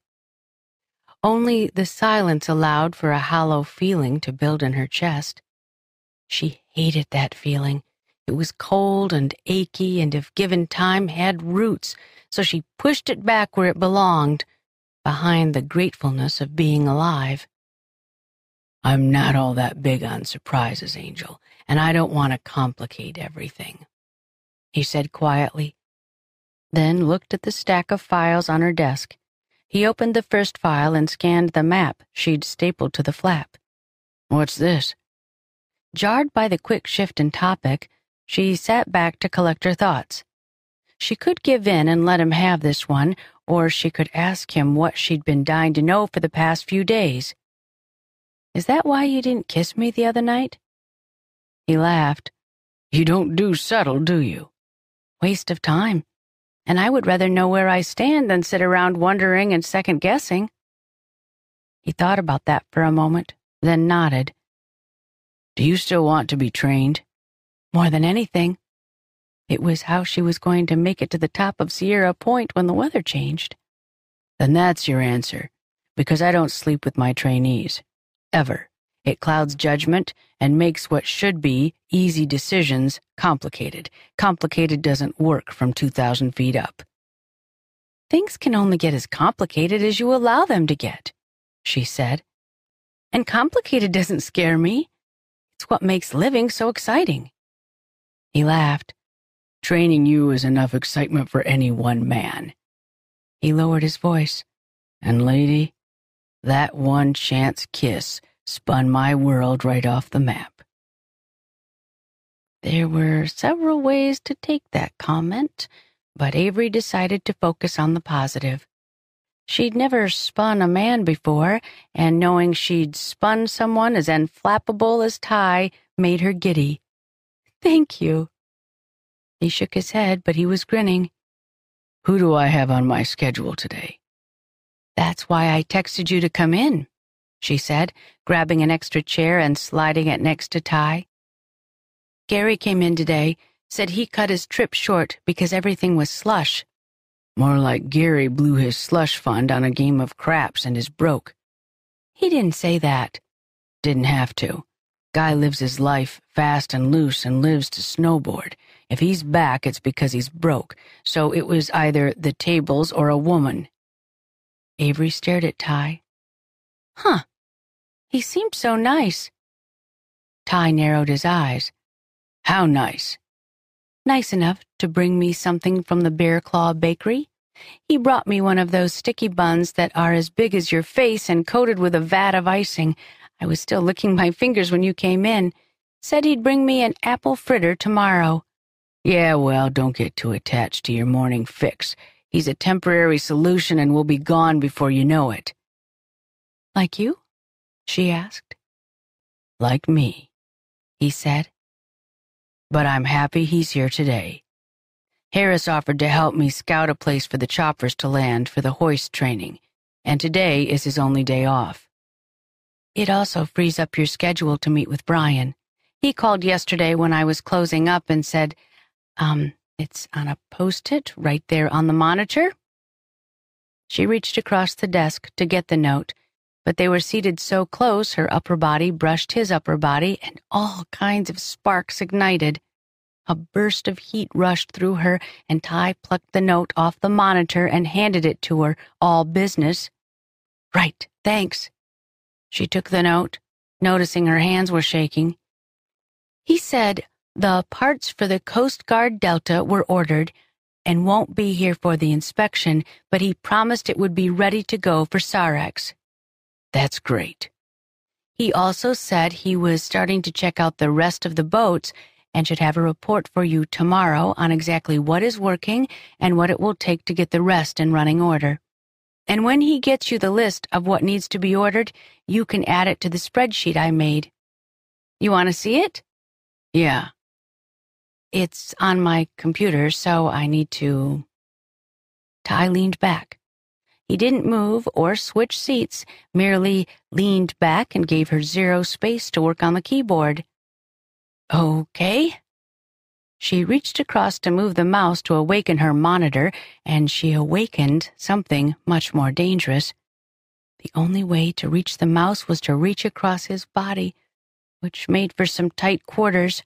Only the silence allowed for a hollow feeling to build in her chest. She hated that feeling. It was cold and achy, and if given time, had roots, so she pushed it back where it belonged, behind the gratefulness of being alive. "I'm not all that big on surprises, Angel, and I don't want to complicate everything," he said quietly, then looked at the stack of files on her desk. He opened the first file and scanned the map she'd stapled to the flap. "What's this?" Jarred by the quick shift in topic, she sat back to collect her thoughts. She could give in and let him have this one, or she could ask him what she'd been dying to know for the past few days. "Is that why you didn't kiss me the other night?" He laughed. "You don't do subtle, do you?" "Waste of time. And I would rather know where I stand than sit around wondering and second-guessing." He thought about that for a moment, then nodded. "Do you still want to be trained?" "More than anything." It was how she was going to make it to the top of Sierra Point when the weather changed. "Then that's your answer, because I don't sleep with my trainees. Ever. It clouds judgment and makes what should be easy decisions complicated. Complicated doesn't work from two thousand feet up." "Things can only get as complicated as you allow them to get," she said. "And complicated doesn't scare me. It's what makes living so exciting." He laughed. "Training you is enough excitement for any one man." He lowered his voice. "And lady, That one chance kiss spun my world right off the map. There were several ways to take that comment, but Avery decided to focus on the positive. She'd never spun a man before, and knowing she'd spun someone as unflappable as Ty made her giddy. Thank you. He shook his head, but he was grinning. Who do I have on my schedule today? That's why I texted you to come in, she said, grabbing an extra chair and sliding it next to Ty. Gary came in today, said he cut his trip short because everything was slush. More like Gary blew his slush fund on a game of craps and is broke. He didn't say that. Didn't have to. Guy lives his life fast and loose and lives to snowboard. If he's back, it's because he's broke, so it was either the tables or a woman. Avery stared at Ty. Huh. He seemed so nice. Ty narrowed his eyes. How nice? Nice enough to bring me something from the Bear Claw Bakery. He brought me one of those sticky buns that are as big as your face and coated with a vat of icing. I was still licking my fingers when you came in. Said he'd bring me an apple fritter tomorrow. Yeah, well, don't get too attached to your morning fix. He's a temporary solution and will be gone before you know it. Like you? She asked. Like me, he said. But I'm happy he's here today. Harris offered to help me scout a place for the choppers to land for the hoist training, and today is his only day off. It also frees up your schedule to meet with Brian. He called yesterday when I was closing up and said, um, it's on a post-it right there on the monitor. She reached across the desk to get the note, but they were seated so close her upper body brushed his upper body and all kinds of sparks ignited. A burst of heat rushed through her, and Ty plucked the note off the monitor and handed it to her, all business. Right, thanks. She took the note, noticing her hands were shaking. He said the parts for the Coast Guard Delta were ordered and won't be here for the inspection, but he promised it would be ready to go for Sarex. That's great. He also said he was starting to check out the rest of the boats and should have a report for you tomorrow on exactly what is working and what it will take to get the rest in running order. And when he gets you the list of what needs to be ordered, you can add it to the spreadsheet I made. You want to see it? Yeah. It's on my computer, so I need to... Ty leaned back. He didn't move or switch seats, merely leaned back and gave her zero space to work on the keyboard. Okay. She reached across to move the mouse to awaken her monitor, and she awakened something much more dangerous. The only way to reach the mouse was to reach across his body, which made for some tight quarters.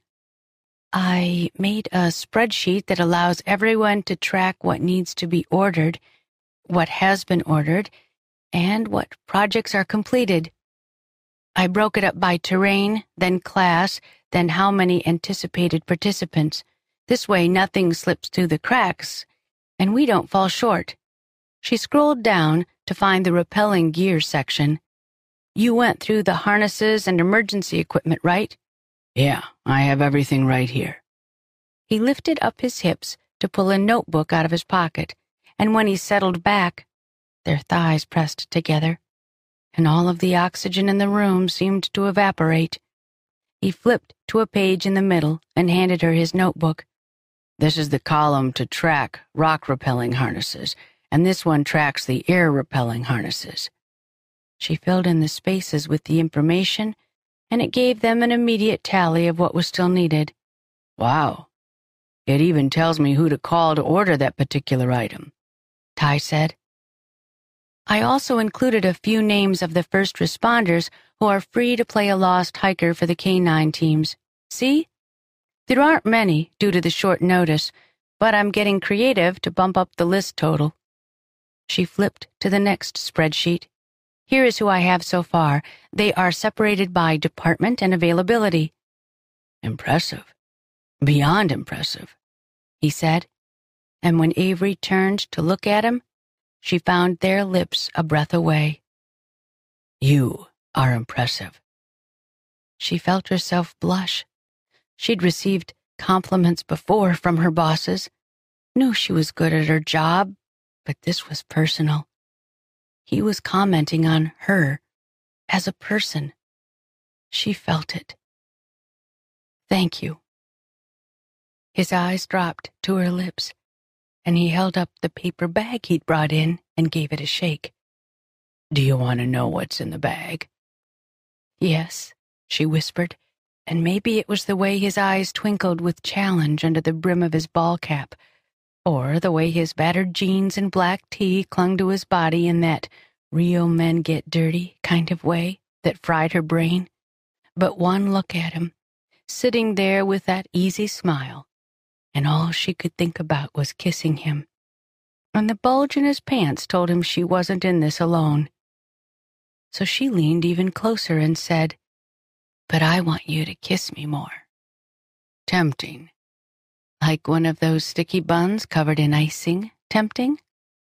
I made a spreadsheet that allows everyone to track what needs to be ordered, what has been ordered, and what projects are completed. I broke it up by terrain, then class, then how many anticipated participants. This way nothing slips through the cracks, and we don't fall short. She scrolled down to find the rappelling gear section. You went through the harnesses and emergency equipment, right? Yeah, I have everything right here. He lifted up his hips to pull a notebook out of his pocket, and when he settled back, their thighs pressed together, and all of the oxygen in the room seemed to evaporate. He flipped to a page in the middle and handed her his notebook. This is the column to track rock-repelling harnesses, and this one tracks the air-repelling harnesses. She filled in the spaces with the information, and it gave them an immediate tally of what was still needed. Wow. It even tells me who to call to order that particular item, Ty said. I also included a few names of the first responders who are free to play a lost hiker for the K nine teams. See? There aren't many due to the short notice, but I'm getting creative to bump up the list total. She flipped to the next spreadsheet. Here is who I have so far. They are separated by department and availability. Impressive. Beyond impressive, he said, and when Avery turned to look at him, she found their lips a breath away. You are impressive." She felt herself blush. She'd received compliments before from her bosses, knew she was good at her job, but this was personal. He was commenting on her as a person. She felt it. "Thank you." His eyes dropped to her lips, and he held up the paper bag he'd brought in and gave it a shake. "Do you want to know what's in the bag?" "Yes," she whispered, and maybe it was the way his eyes twinkled with challenge under the brim of his ball cap, or the way his battered jeans and black tee clung to his body in that real men get dirty kind of way that fried her brain. But one look at him, sitting there with that easy smile, and all she could think about was kissing him. And the bulge in his pants told him she wasn't in this alone. So she leaned even closer and said, "But I want you to kiss me more." "Tempting. Like one of those sticky buns covered in icing, tempting?"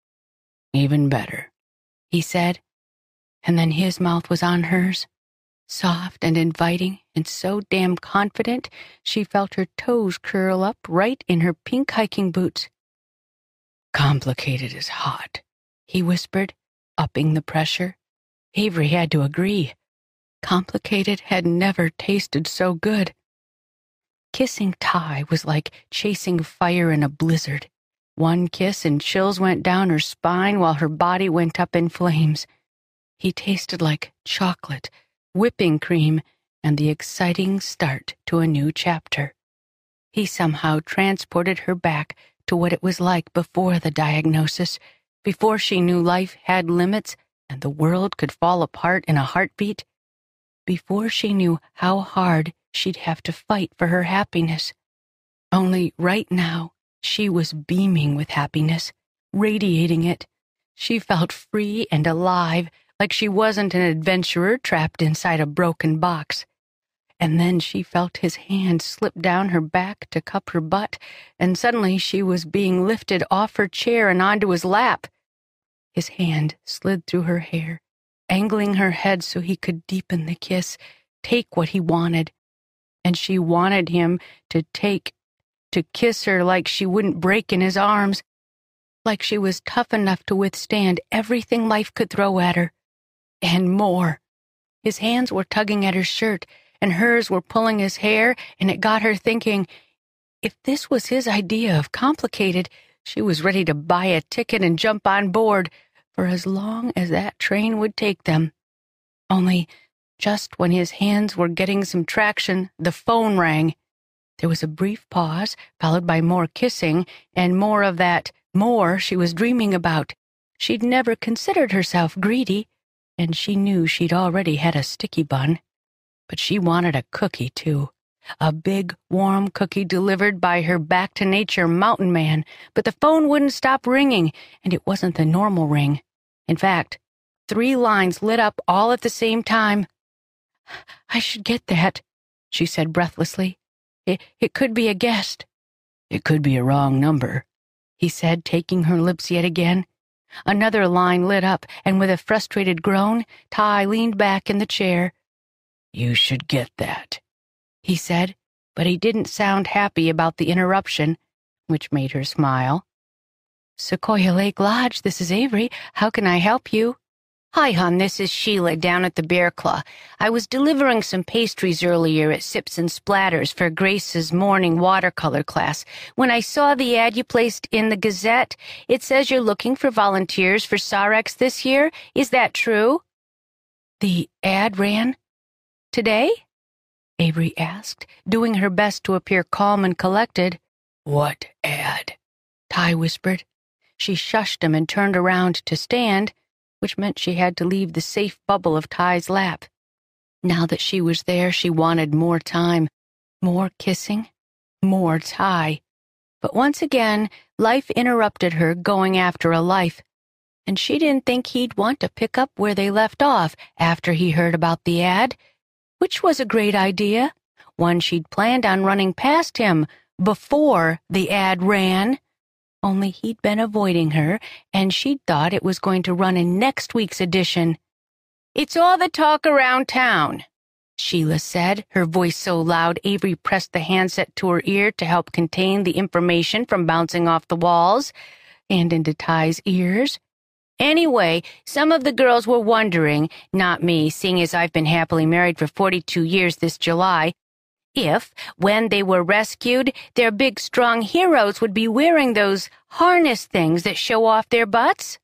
"Even better," he said, and then his mouth was on hers, soft and inviting and so damn confident she felt her toes curl up right in her pink hiking boots. "Complicated is hot," he whispered, upping the pressure. Avery had to agree. Complicated had never tasted so good. Kissing Ty was like chasing fire in a blizzard. One kiss and chills went down her spine while her body went up in flames. He tasted like chocolate, whipping cream, and the exciting start to a new chapter. He somehow transported her back to what it was like before the diagnosis, before she knew life had limits and the world could fall apart in a heartbeat, before she knew how hard she'd have to fight for her happiness. Only right now, she was beaming with happiness, radiating it. She felt free and alive, like she wasn't an adventurer trapped inside a broken box. And then she felt his hand slip down her back to cup her butt, and suddenly she was being lifted off her chair and onto his lap. His hand slid through her hair, angling her head so he could deepen the kiss, take what he wanted. And she wanted him to take, to kiss her like she wouldn't break in his arms, like she was tough enough to withstand everything life could throw at her. And more. His hands were tugging at her shirt, and hers were pulling his hair, and it got her thinking, if this was his idea of complicated, she was ready to buy a ticket and jump on board for as long as that train would take them. Only, just when his hands were getting some traction, the phone rang. There was a brief pause, followed by more kissing, and more of that more she was dreaming about. She'd never considered herself greedy, and she knew she'd already had a sticky bun. But she wanted a cookie, too. A big, warm cookie delivered by her back-to-nature mountain man. But the phone wouldn't stop ringing, and it wasn't the normal ring. In fact, three lines lit up all at the same time. "I should get that," she said breathlessly. It, it could be a guest." "It could be a wrong number," he said, taking her lips yet again. Another line lit up, and with a frustrated groan, Ty leaned back in the chair. "You should get that," he said, but he didn't sound happy about the interruption, which made her smile. "Sequoia Lake Lodge, this is Avery. How can I help you?" "Hi, hon, this is Sheila down at the Bear Claw. I was delivering some pastries earlier at Sips and Splatters for Grace's morning watercolor class. When I saw the ad you placed in the Gazette, it says you're looking for volunteers for Sarex this year. Is that true?" "The ad ran today?" Avery asked, doing her best to appear calm and collected. "What ad?" Ty whispered. She shushed him and turned around to stand, which meant she had to leave the safe bubble of Ty's lap. Now that she was there, she wanted more time, more kissing, more Ty. But once again, life interrupted her going after a life, and she didn't think he'd want to pick up where they left off after he heard about the ad, which was a great idea, one she'd planned on running past him before the ad ran. Only he'd been avoiding her, and she'd thought it was going to run in next week's edition. It's all the talk around town," Sheila said, her voice so loud Avery pressed the handset to her ear to help contain the information from bouncing off the walls and into Ty's ears. "Anyway, some of the girls were wondering, not me, seeing as I've been happily married for forty-two years this July, if, when they were rescued, their big, strong heroes would be wearing those harness things that show off their butts."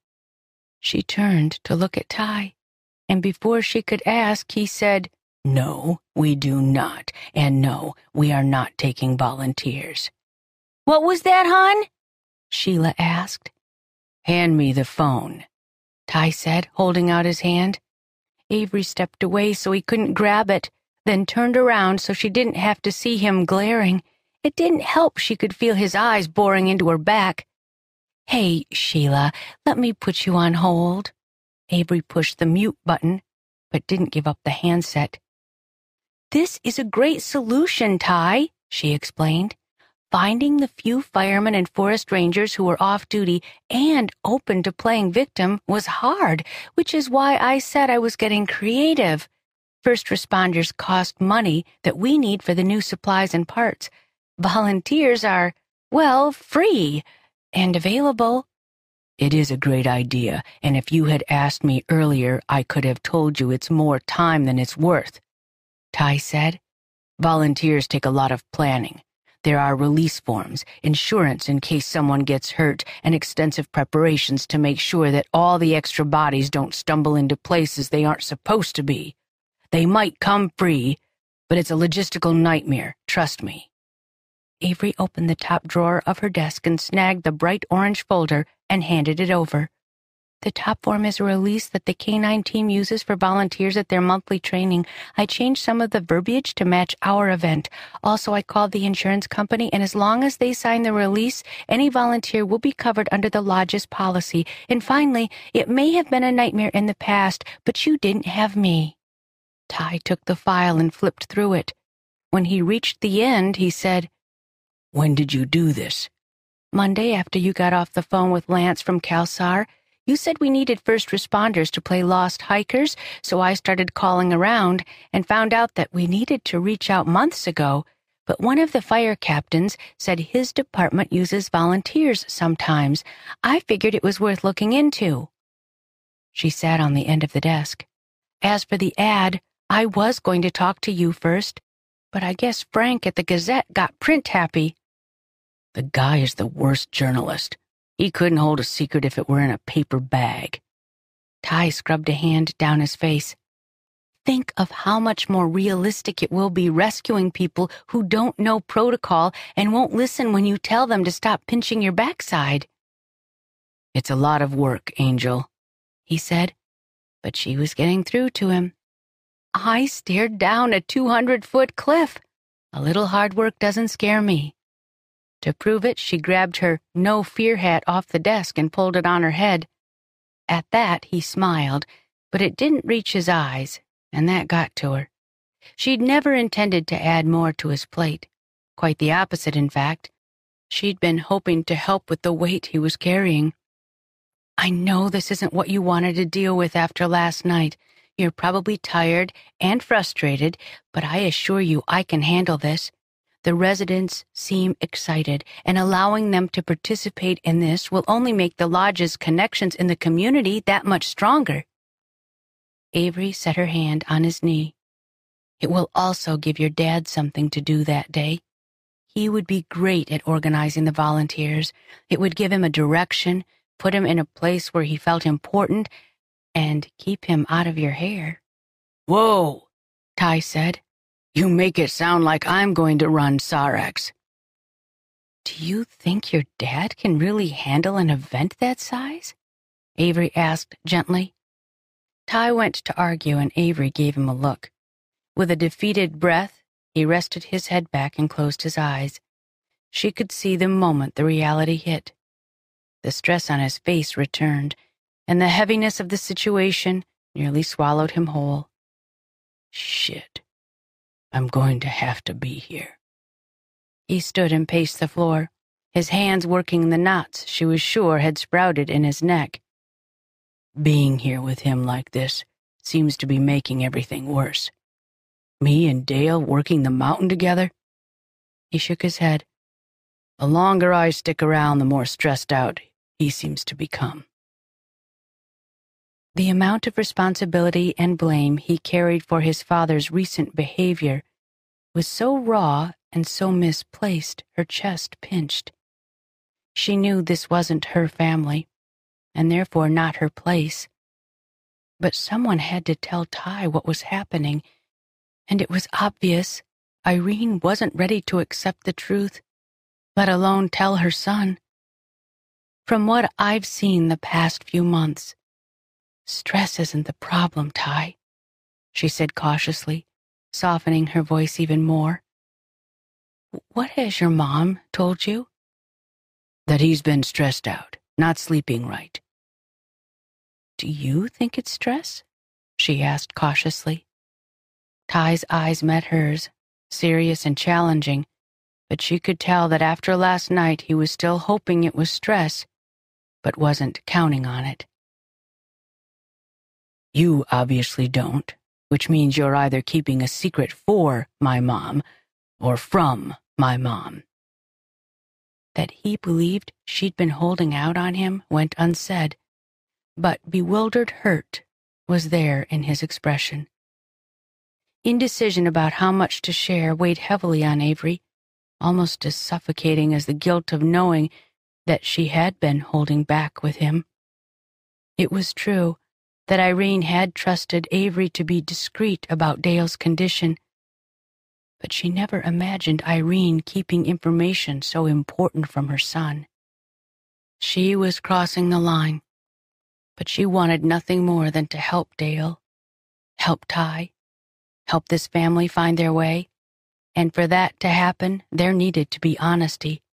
She turned to look at Ty, and before she could ask, he said, "No, we do not, and no, we are not taking volunteers." "What was that, hon?" Sheila asked. "Hand me the phone," Ty said, holding out his hand. Avery stepped away so he couldn't grab it, then turned around so she didn't have to see him glaring. It didn't help she could feel his eyes boring into her back. "Hey, Sheila, let me put you on hold." Avery pushed the mute button, but didn't give up the handset. "This is a great solution, Ty," she explained. "Finding the few firemen and forest rangers who were off duty and open to playing victim was hard, which is why I said I was getting creative. First responders cost money that we need for the new supplies and parts. Volunteers are, well, free and available." "It is a great idea, and if you had asked me earlier, I could have told you it's more time than it's worth," Ty said. "Volunteers take a lot of planning. There are release forms, insurance in case someone gets hurt, and extensive preparations to make sure that all the extra bodies don't stumble into places they aren't supposed to be. They might come free, but it's a logistical nightmare, trust me." Avery opened the top drawer of her desk and snagged the bright orange folder and handed it over. "The top form is a release that the K nine team uses for volunteers at their monthly training. I changed some of the verbiage to match our event. Also, I called the insurance company, and as long as they sign the release, any volunteer will be covered under the lodge's policy. And finally, it may have been a nightmare in the past, but you didn't have me." Ty took the file and flipped through it. When he reached the end, he said, "When did you do this?" "Monday, after you got off the phone with Lance from CalSAR. You said we needed first responders to play Lost Hikers, so I started calling around and found out that we needed to reach out months ago, but one of the fire captains said his department uses volunteers sometimes. I figured it was worth looking into." She sat on the end of the desk. "As for the ad, I was going to talk to you first, but I guess Frank at the Gazette got print happy." "The guy is the worst journalist. He couldn't hold a secret if it were in a paper bag." Ty scrubbed a hand down his face. "Think of how much more realistic it will be rescuing people who don't know protocol and won't listen when you tell them to stop pinching your backside." "It's a lot of work, Angel," he said, but she was getting through to him. "I stared down a two hundred foot cliff. A little hard work doesn't scare me." To prove it, she grabbed her no fear hat off the desk and pulled it on her head. At that, he smiled, but it didn't reach his eyes, and that got to her. She'd never intended to add more to his plate. Quite the opposite, in fact. She'd been hoping to help with the weight he was carrying. "I know this isn't what you wanted to deal with after last night. You're probably tired and frustrated, but I assure you I can handle this. The residents seem excited, and allowing them to participate in this will only make the lodge's connections in the community that much stronger." Avery set her hand on his knee. "It will also give your dad something to do that day. He would be great at organizing the volunteers. It would give him a direction, put him in a place where he felt important, and keep him out of your hair." "Whoa," Ty said. "You make it sound like I'm going to run Sarex." "Do you think your dad can really handle an event that size?" Avery asked gently. Ty went to argue, and Avery gave him a look. With a defeated breath, he rested his head back and closed his eyes. She could see the moment the reality hit. The stress on his face returned, and the heaviness of the situation nearly swallowed him whole. "Shit. I'm going to have to be here." He stood and paced the floor, his hands working the knots she was sure had sprouted in his neck. "Being here with him like this seems to be making everything worse. Me and Dale working the mountain together? He shook his head. The longer I stick around, the more stressed out he seems to become. The amount of responsibility and blame he carried for his father's recent behavior was so raw and so misplaced, her chest pinched. She knew this wasn't her family, and therefore not her place. But someone had to tell Ty what was happening, and it was obvious Irene wasn't ready to accept the truth, let alone tell her son. From what I've seen the past few months, stress isn't the problem, Ty, she said cautiously, softening her voice even more. What has your mom told you? That he's been stressed out, not sleeping right. Do you think it's stress? She asked cautiously. Ty's eyes met hers, serious and challenging, but she could tell that after last night he was still hoping it was stress, but wasn't counting on it. You obviously don't, which means you're either keeping a secret for my mom or from my mom. That he believed she'd been holding out on him went unsaid, but bewildered hurt was there in his expression. Indecision about how much to share weighed heavily on Avery, almost as suffocating as the guilt of knowing that she had been holding back with him. It was true that Irene had trusted Avery to be discreet about Dale's condition, but she never imagined Irene keeping information so important from her son. She was crossing the line, but she wanted nothing more than to help Dale, help Ty, help this family find their way, and for that to happen, there needed to be honesty.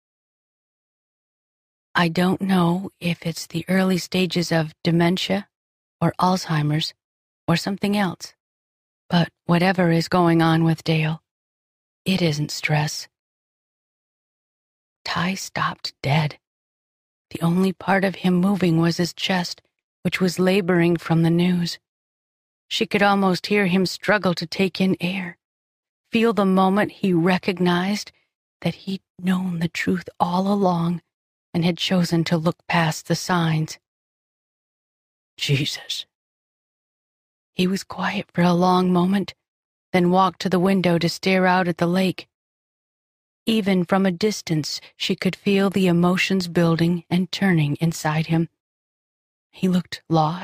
I don't know if it's the early stages of dementia or Alzheimer's or something else, but whatever is going on with Dale, it isn't stress. Ty stopped dead. The only part of him moving was his chest, which was laboring from the news. She could almost hear him struggle to take in air, feel the moment he recognized that he'd known the truth all along and had chosen to look past the signs. Jesus. He was quiet for a long moment, then walked to the window to stare out at the lake. Even from a distance, she could feel the emotions building and turning inside him. He looked lost.